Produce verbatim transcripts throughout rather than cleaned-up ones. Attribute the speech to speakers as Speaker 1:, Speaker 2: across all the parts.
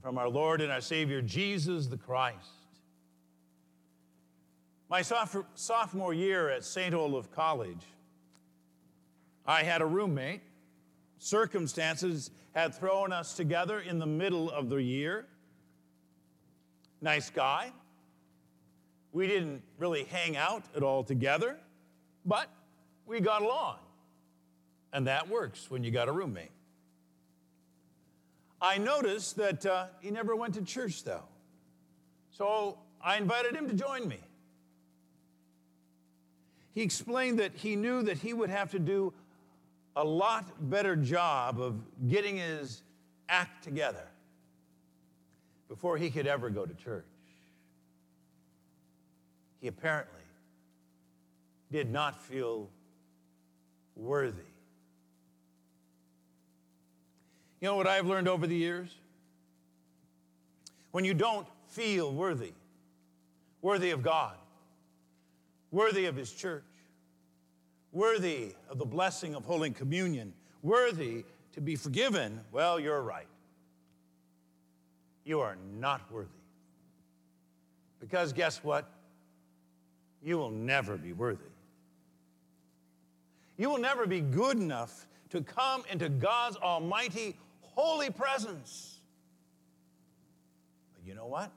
Speaker 1: and from our Lord and our Savior, Jesus the Christ. My sophomore year at Saint Olaf College, I had a roommate. Circumstances had thrown us together in the middle of the year. Nice guy. We didn't really hang out at all together, but we got along. And that works when you got a roommate. I noticed that uh, he never went to church, though. So I invited him to join me. He explained that he knew that he would have to do a lot better job of getting his act together before he could ever go to church. He apparently did not feel worthy. You know what I've learned over the years? When you don't feel worthy, worthy of God, worthy of His church, worthy of the blessing of Holy Communion, worthy to be forgiven, well, you're right. You are not worthy. Because guess what? You will never be worthy. You will never be good enough to come into God's almighty, holy presence. But you know what?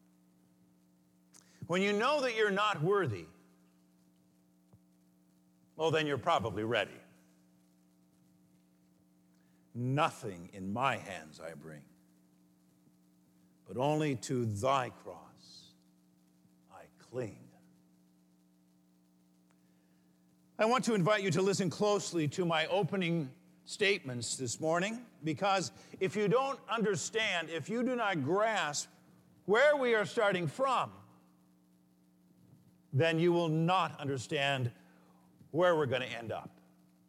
Speaker 1: When you know that you're not worthy, well, then you're probably ready. Nothing in my hands I bring, but only to thy cross I cling. I want to invite you to listen closely to my opening statements this morning, because if you don't understand, if you do not grasp where we are starting from, then you will not understand where we're going to end up.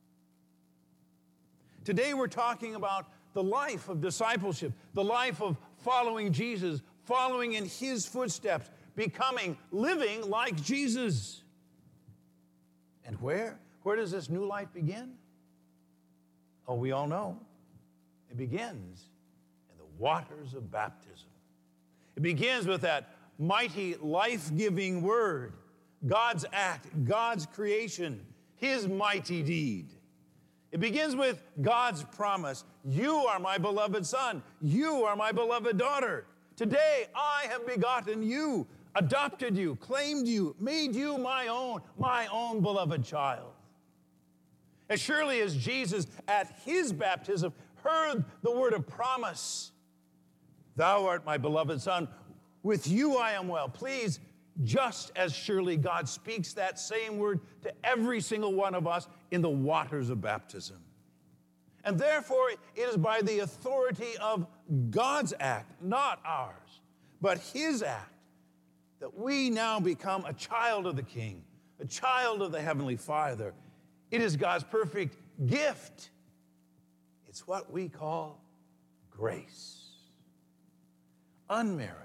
Speaker 1: Today we're talking about the life of discipleship, the life of following Jesus, following in His footsteps, becoming, living like Jesus. And where? Where does this new life begin? Oh, we all know. It begins in the waters of baptism. It begins with that mighty, life-giving word, God's act, God's creation, His mighty deed. It begins with God's promise. You are my beloved son. You are my beloved daughter. Today I have begotten you, adopted you, claimed you, made you my own, my own beloved child. As surely as Jesus at His baptism heard the word of promise, thou art my beloved son, with you I am well pleased, just as surely God speaks that same word to every single one of us in the waters of baptism. And therefore, it is by the authority of God's act, not ours, but His act, that we now become a child of the King, a child of the Heavenly Father. It is God's perfect gift. It's what we call grace. Unmerited,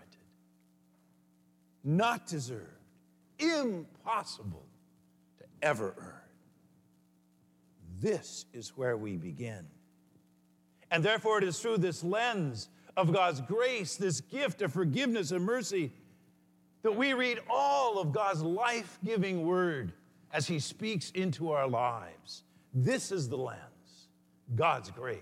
Speaker 1: not deserved, impossible to ever earn. This is where we begin. And therefore, it is through this lens of God's grace, this gift of forgiveness and mercy, that we read all of God's life-giving word as He speaks into our lives. This is the lens, God's grace.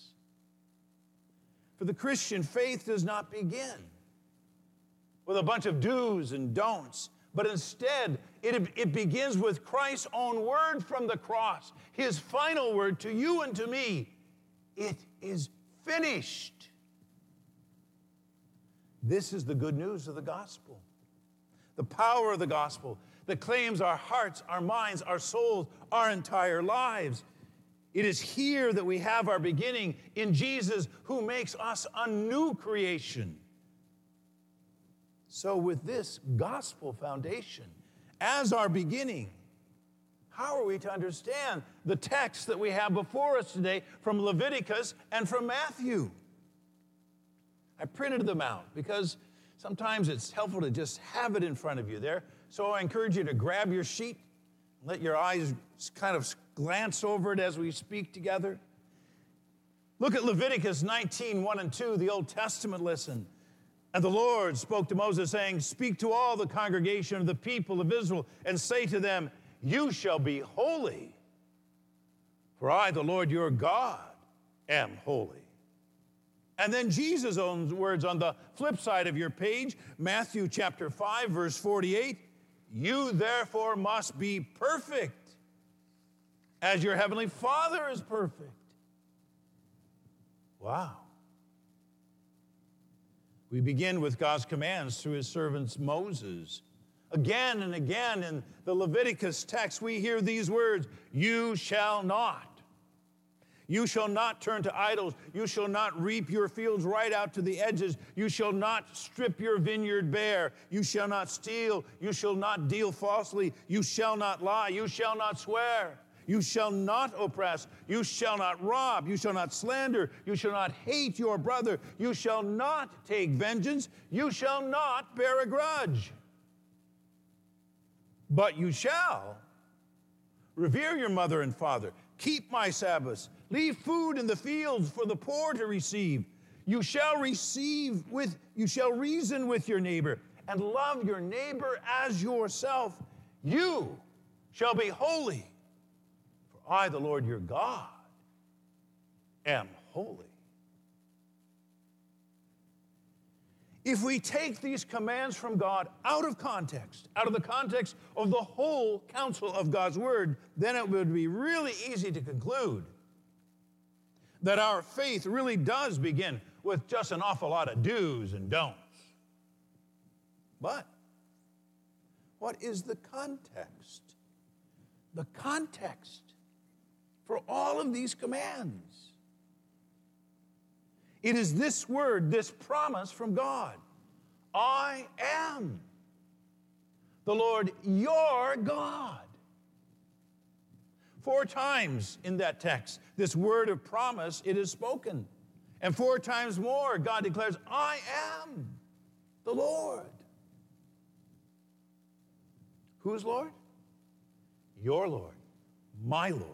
Speaker 1: For the Christian, faith does not begin with a bunch of do's and don'ts, but instead, it, it begins with Christ's own word from the cross, His final word to you and to me. It is finished. This is the good news of the gospel. The power of the gospel that claims our hearts, our minds, our souls, our entire lives. It is here that we have our beginning in Jesus, who makes us a new creation. So with this gospel foundation as our beginning, how are we to understand the text that we have before us today from Leviticus and from Matthew? I printed them out because sometimes it's helpful to just have it in front of you there. So I encourage you to grab your sheet, let your eyes kind of glance over it as we speak together. Look at Leviticus nineteen, one and two, the Old Testament listen. And the Lord spoke to Moses, saying, speak to all the congregation of the people of Israel, and say to them, you shall be holy, for I, the Lord your God, am holy. And then Jesus' own words on the flip side of your page, Matthew chapter five, verse forty-eight, you therefore must be perfect, as your heavenly Father is perfect. Wow. We begin with God's commands through his servant Moses. Again and again in the Leviticus text, we hear these words, you shall not. You shall not turn to idols. You shall not reap your fields right out to the edges. You shall not strip your vineyard bare. You shall not steal. You shall not deal falsely. You shall not lie. You shall not swear. You shall not oppress. You shall not rob. You shall not slander. You shall not hate your brother. You shall not take vengeance. You shall not bear a grudge. But you shall revere your mother and father. Keep my Sabbaths. Leave food in the fields for the poor to receive. You shall receive with, you shall reason with your neighbor and love your neighbor as yourself. You shall be holy. I, the Lord your God, am holy. If we take these commands from God out of context, out of the context of the whole counsel of God's word, then it would be really easy to conclude that our faith really does begin with just an awful lot of do's and don'ts. But what is the context? The context for all of these commands. It is this word, this promise from God. I am the Lord your God. Four times in that text, this word of promise, it is spoken. And four times more, God declares, I am the Lord. Whose Lord? Your Lord, my Lord.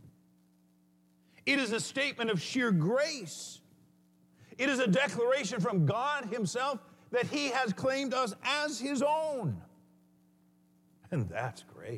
Speaker 1: It is a statement of sheer grace. It is a declaration from God himself that he has claimed us as his own. And that's grace.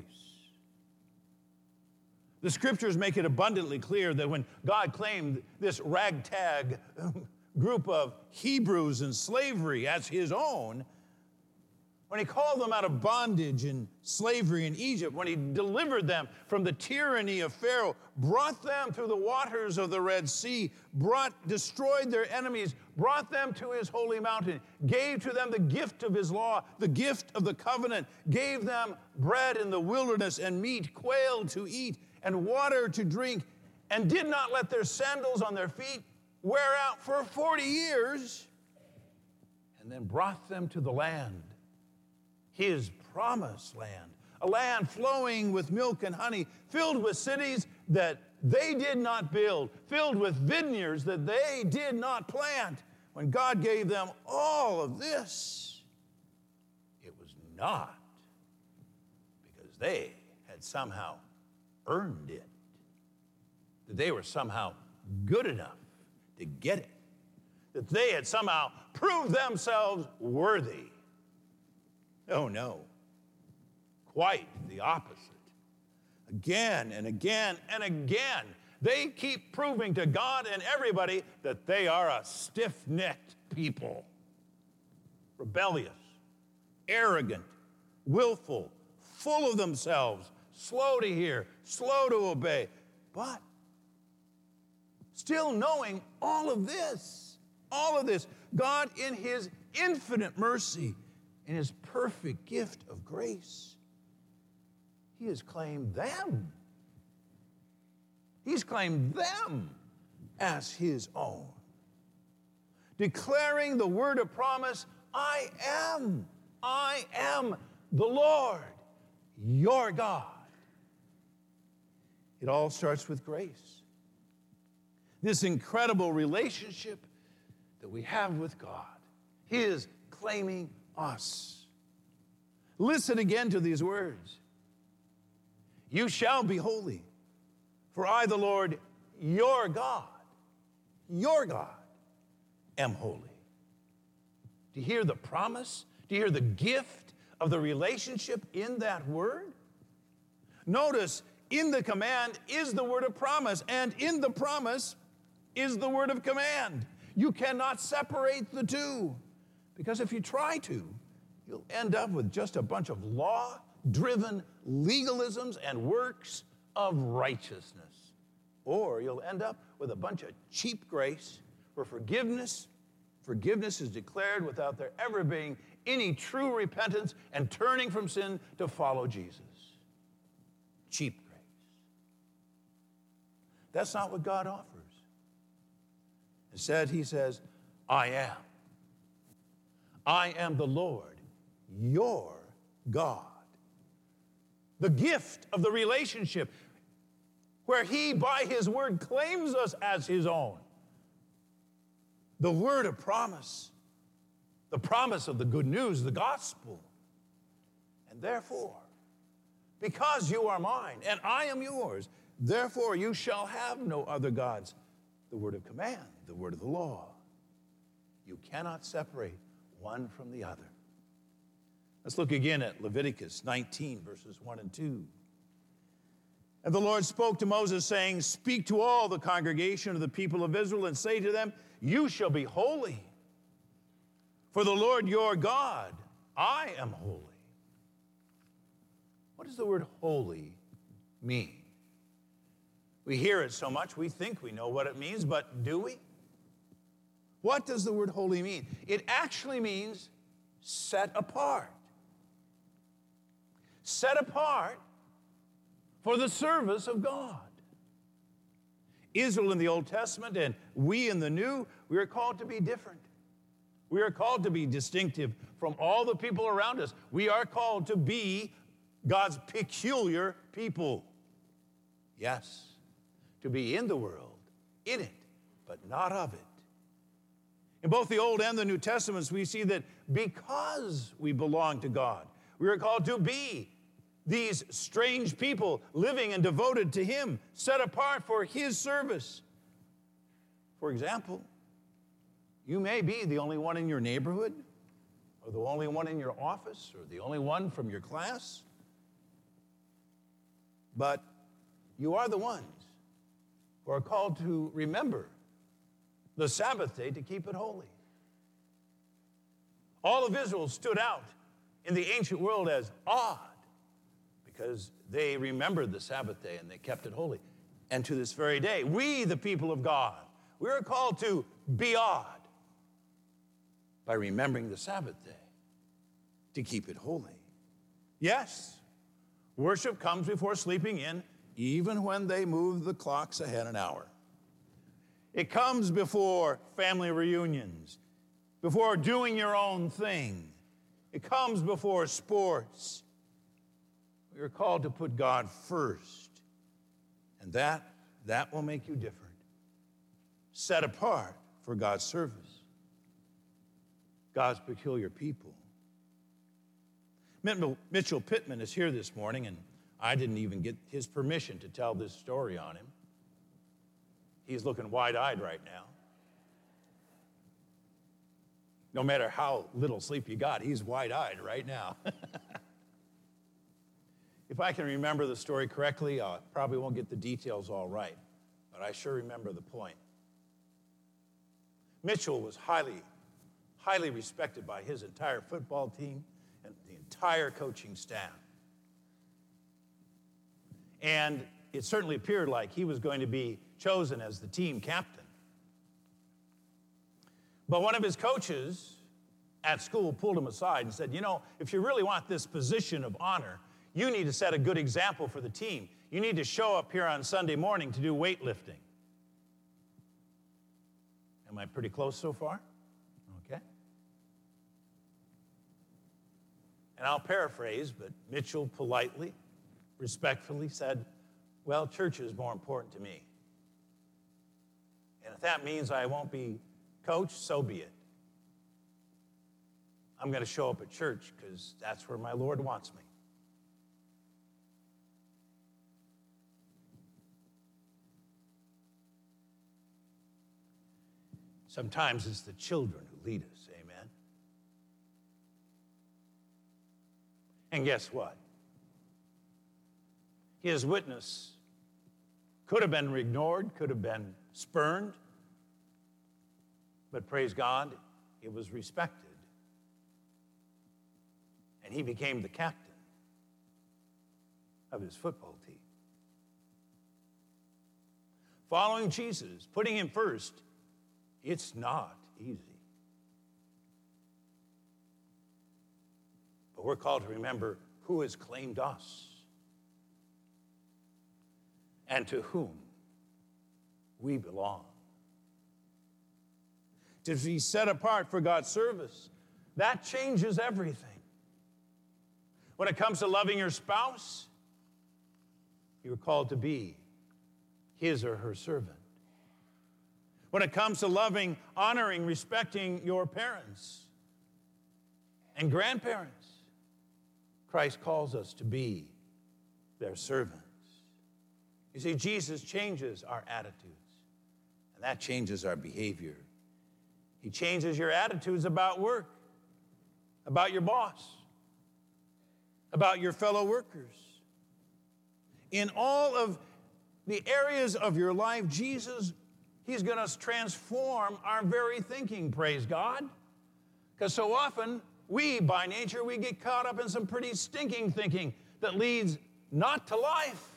Speaker 1: The scriptures make it abundantly clear that when God claimed this ragtag group of Hebrews in slavery as his own, when he called them out of bondage and slavery in Egypt, when he delivered them from the tyranny of Pharaoh, brought them through the waters of the Red Sea, brought, destroyed their enemies, brought them to his holy mountain, gave to them the gift of his law, the gift of the covenant, gave them bread in the wilderness and meat, quail to eat, and water to drink, and did not let their sandals on their feet wear out for forty years, and then brought them to the land, his promised land, a land flowing with milk and honey, filled with cities that they did not build, filled with vineyards that they did not plant. When God gave them all of this, it was not because they had somehow earned it, that they were somehow good enough to get it, that they had somehow proved themselves worthy. Oh, no. Quite the opposite. Again and again and again, they keep proving to God and everybody that they are a stiff-necked people. Rebellious, arrogant, willful, full of themselves, slow to hear, slow to obey. But still knowing all of this, all of this, God in his infinite mercy, in his perfect gift of grace, he has claimed them. He's claimed them as his own. Declaring the word of promise, I am, I am the Lord, your God. It all starts with grace. This incredible relationship that we have with God, his claiming us. Listen again to these words. You shall be holy, for I, the Lord, your God, your God, am holy. Do you hear the promise? Do you hear the gift of the relationship in that word? Notice, in the command is the word of promise, and in the promise is the word of command. You cannot separate the two, because if you try to, you'll end up with just a bunch of law-driven legalisms and works of righteousness. Or you'll end up with a bunch of cheap grace where forgiveness, forgiveness is declared without there ever being any true repentance and turning from sin to follow Jesus. Cheap grace. That's not what God offers. Instead, he says, I am. I am the Lord, your God. The gift of the relationship where he, by his word, claims us as his own. The word of promise, the promise of the good news, the gospel. And therefore, because you are mine and I am yours, therefore you shall have no other gods. The word of command, the word of the law. You cannot separate one from the other. Let's look again at Leviticus nineteen, verses one and two. And the Lord spoke to Moses, saying, speak to all the congregation of the people of Israel and say to them, you shall be holy, for the Lord your God, I am holy. What does the word holy mean? We hear it so much, we think we know what it means, but do we? What does the word holy mean? It actually means set apart. Set apart for the service of God. Israel in the Old Testament and we in the New, we are called to be different. We are called to be distinctive from all the people around us. We are called to be God's peculiar people. Yes, to be in the world, in it, but not of it. In both the Old and the New Testaments, we see that because we belong to God, we are called to be these strange people living and devoted to him, set apart for his service. For example, you may be the only one in your neighborhood, or the only one in your office, or the only one from your class, but you are the ones who are called to remember the Sabbath day to keep it holy. All of Israel stood out in the ancient world as odd because they remembered the Sabbath day and they kept it holy. And to this very day, we, the people of God, we are called to be odd by remembering the Sabbath day to keep it holy. Yes, worship comes before sleeping in, even when they move the clocks ahead an hour. It comes before family reunions, before doing your own thing. It comes before sports. We are called to put God first, and that, that will make you different. Set apart for God's service, God's peculiar people. Mitchell Pittman is here this morning, and I didn't even get his permission to tell this story on him. He's looking wide-eyed right now. No matter how little sleep you got, he's wide-eyed right now. If I can remember the story correctly, I probably won't get the details all right, but I sure remember the point. Mitchell was highly, highly respected by his entire football team and the entire coaching staff. And it certainly appeared like he was going to be chosen as the team captain. But one of his coaches at school pulled him aside and said, you know, if you really want this position of honor, you need to set a good example for the team. You need to show up here on Sunday morning to do weightlifting. Am I pretty close so far? Okay. And I'll paraphrase, but Mitchell politely, respectfully said, well, church is more important to me. And if that means I won't be coached, so be it. I'm going to show up at church because that's where my Lord wants me. Sometimes it's the children who lead us, amen? And guess what? His witness could have been ignored, could have been spurned, but praise God, it was respected. And he became the captain of his football team. Following Jesus, putting him first, it's not easy. But we're called to remember who has claimed us and to whom we belong. To be set apart for God's service, that changes everything. When it comes to loving your spouse, you're called to be his or her servant. When it comes to loving, honoring, respecting your parents and grandparents, Christ calls us to be their servants. You see, Jesus changes our attitudes, and that changes our behavior. He changes your attitudes about work, about your boss, about your fellow workers. In all of the areas of your life, Jesus, he's going to transform our very thinking, praise God. Because so often, we, by nature, we get caught up in some pretty stinking thinking that leads not to life,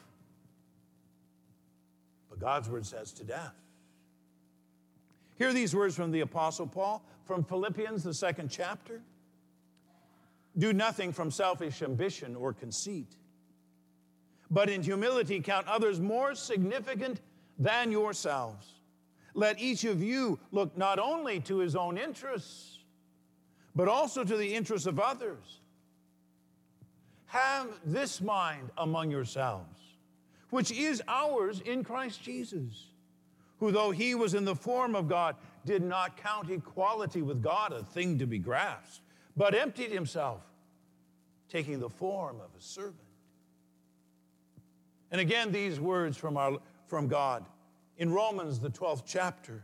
Speaker 1: but God's word says to death. Hear these words from the Apostle Paul, from Philippians, the second chapter. Do nothing from selfish ambition or conceit, but in humility count others more significant than yourselves. Let each of you look not only to his own interests, but also to the interests of others. Have this mind among yourselves, which is ours in Christ Jesus, who, though he was in the form of God, did not count equality with God a thing to be grasped, but emptied himself, taking the form of a servant. And again, these words from, our, from God in Romans, the twelfth chapter.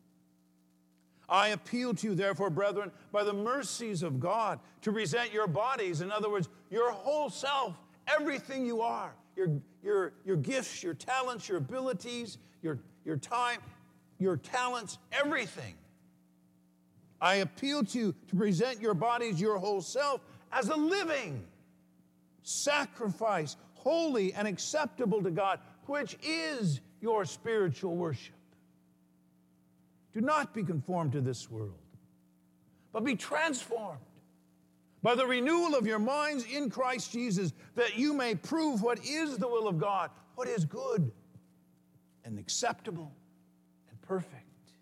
Speaker 1: I appeal to you, therefore, brethren, by the mercies of God, to present your bodies, in other words, your whole self, everything you are, your, your, your gifts, your talents, your abilities, your, your time, your talents, everything. I appeal to you to present your bodies, your whole self, as a living sacrifice, holy and acceptable to God, which is your spiritual worship. Do not be conformed to this world, but be transformed by the renewal of your minds in Christ Jesus, that you may prove what is the will of God, what is good and acceptable and perfect.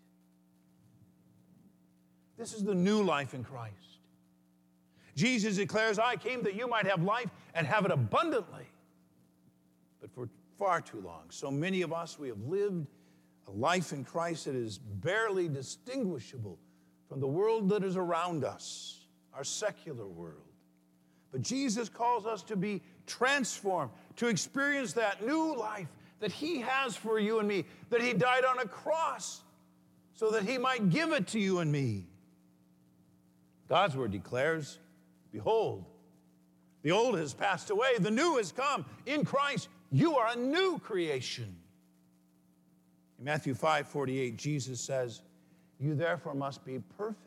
Speaker 1: This is the new life in Christ. Jesus declares, I came that you might have life and have it abundantly. But for far too long, so many of us, we have lived a life in Christ that is barely distinguishable from the world that is around us, our secular world. But Jesus calls us to be transformed, to experience that new life that he has for you and me, that he died on a cross so that he might give it to you and me. God's word declares, behold, the old has passed away, the new has come. In Christ, you are a new creation. In Matthew five forty-eight, Jesus says, you therefore must be perfect,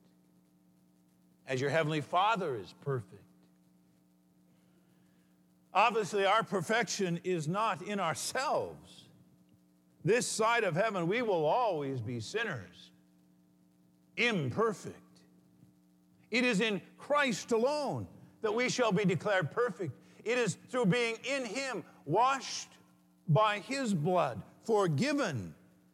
Speaker 1: as your heavenly Father is perfect. Obviously, our perfection is not in ourselves. This side of heaven, we will always be sinners, imperfect. It is in Christ alone that we shall be declared perfect. It is through being in him, washed by his blood, forgiven.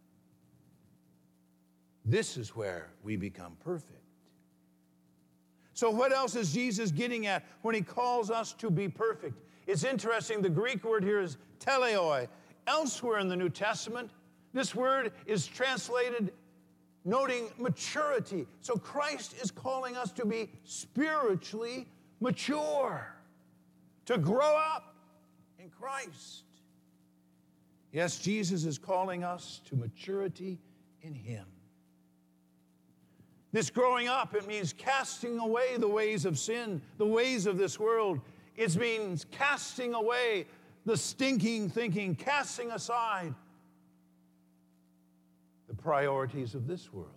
Speaker 1: This is where we become perfect. So what else is Jesus getting at when he calls us to be perfect? It's interesting, the Greek word here is teleoi. Elsewhere in the New Testament, this word is translated noting maturity. So Christ is calling us to be spiritually mature, to grow up in Christ. Yes, Jesus is calling us to maturity in him. This growing up, it means casting away the ways of sin, the ways of this world. It means casting away the stinking thinking, casting aside the priorities of this world.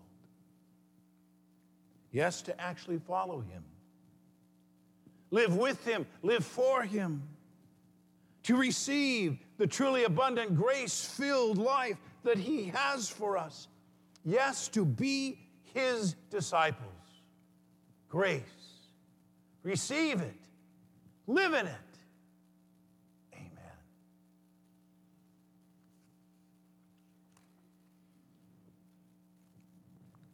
Speaker 1: Yes, to actually follow him. Live with him, live for him. To receive the truly abundant, grace-filled life that he has for us. Yes, to be his disciples. Grace. Receive it. Live in it.